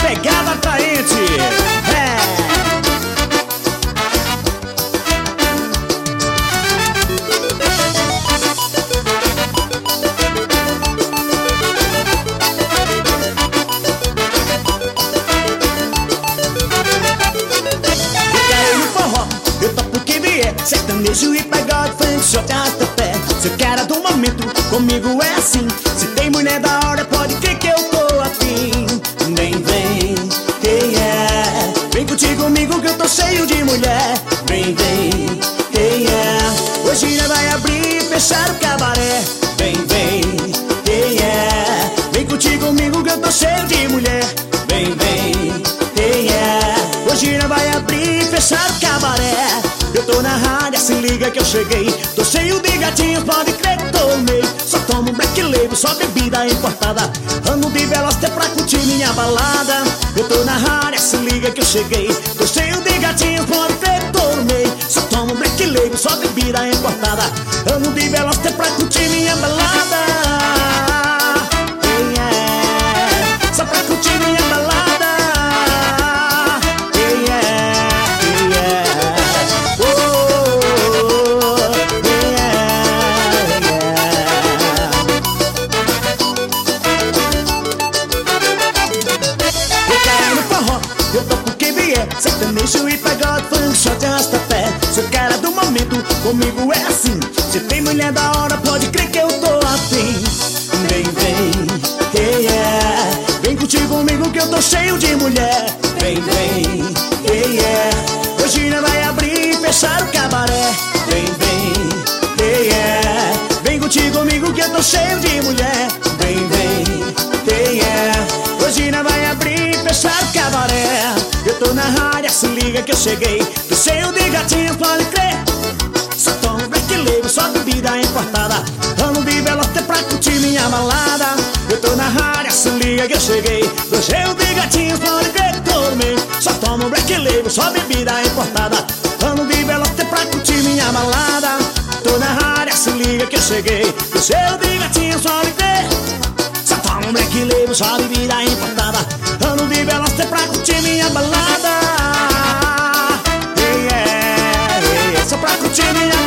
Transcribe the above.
pegada atraente. Sertanejo e pagode, funk, shot, arrasta-pé. Se eu quero do momento, comigo é assim. Se tem mulher da hora, pode crer que eu tô afim. Vem, hey, yeah. Vem contigo comigo que eu tô cheio de mulher. Vem, hey, yeah. Hoje não vai abrir e fechar o cabaré. Vem, hey, yeah. Vem contigo comigo que eu tô cheio de mulher. Vem, hey, yeah. Hoje não vai abrir e fechar o cabaré. Eu tô na rádio, se liga que eu cheguei. Tô cheio de gatinhos, pode crer que tomei. Só tomo Black Label, só bebida importada. Ando de Veloster pra curtir minha balada. Eu tô na rádio, se liga que eu cheguei. Tô cheio de gatinhos, pode crer que tomei. Só tomo Black Label, só bebida importada. Ando de Veloster pra curtir minha balada. Yeah. Só pra curtir minha balada. Sertanejo e pagode, funk, shot, arrasta-pé. Sou cara do momento, comigo é assim. Se tem mulher da hora, pode crer que eu tô afim. Vem, hey, yeah. Vem contigo comigo que eu tô cheio de mulher. Vem, hey, yeah. Hoje não vai abrir e fechar o cabaré. Vem, hey, yeah. Vem contigo comigo que eu tô cheio de mulher. Vem, hey, yeah. Hoje não vai abrir e fechar o cabaré. Eu tô na rádio, se liga que eu cheguei. Tô cheio de gatinhos, pode crer. Só tomo Black Label, só bebida importada. Ando de Veloster pra curtir minha balada. Eu tô na rádio, se liga que eu cheguei. Tô cheio de gatinhos, pode crer que tomei. Só tomo Black Label, só bebida importada. Ando de Veloster pra curtir minha balada. Tô na rádio, se liga que eu cheguei. Tô cheio de gatinhos, pode crer. Só tomo Black Label, só bebida importada. Ando de Veloster pra curtir minha balada. Yeah, yeah. Só pra curtir minha balada.